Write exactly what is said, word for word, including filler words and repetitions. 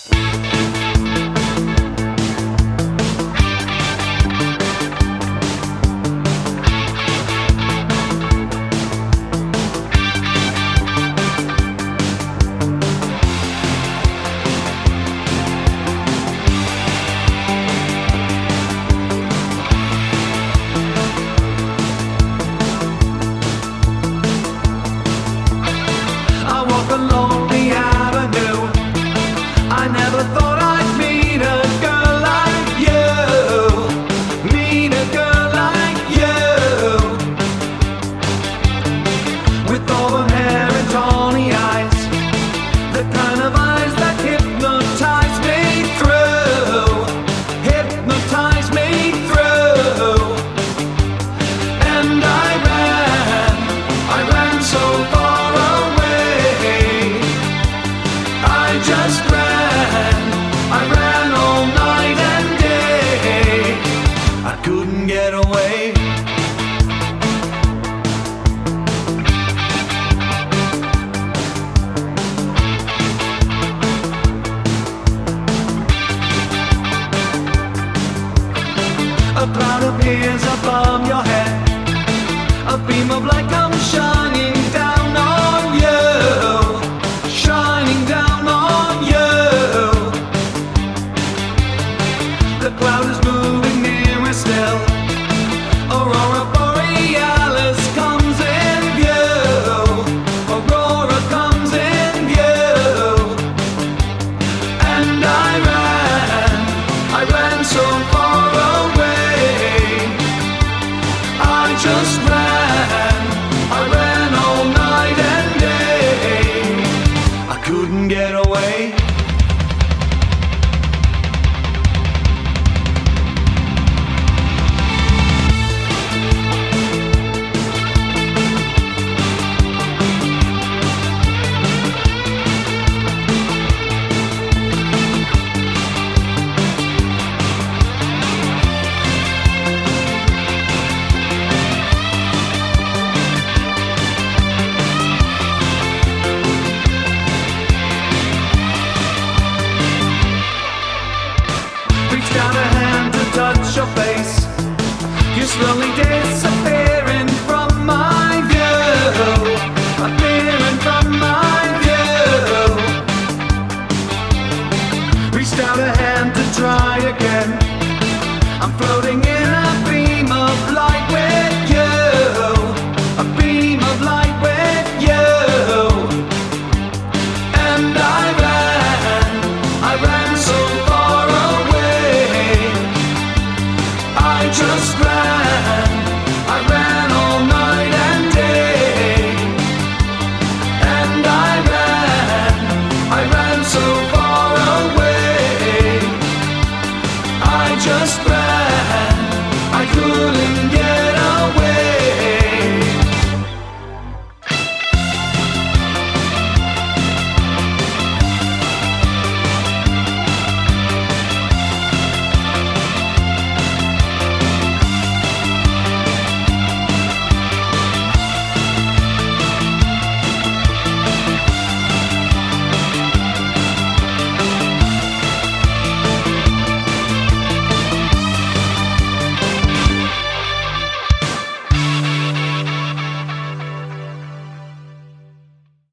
Along the avenue, I never thought I'd meet a girl like you, meet a girl like you, with auburn hair and tawny eyes, the kind of eyes that hypnotize me through, hypnotize me through. And I ran, I ran so far away, I just ran, I ran all night and day, I couldn't get away. A cloud appears above your head, a beam of light comes shining down on you, shining down on you. The cloud is moving nearer still, Aurora Borealis comes in view, Aurora comes in view. And I ran, I ran so far away, I just ran, I ran all night and day, I couldn't get away. Reached out a hand to touch your face, you slowly disappearing from my view, appearing from my view. Reached out a hand to try again, I'm floating in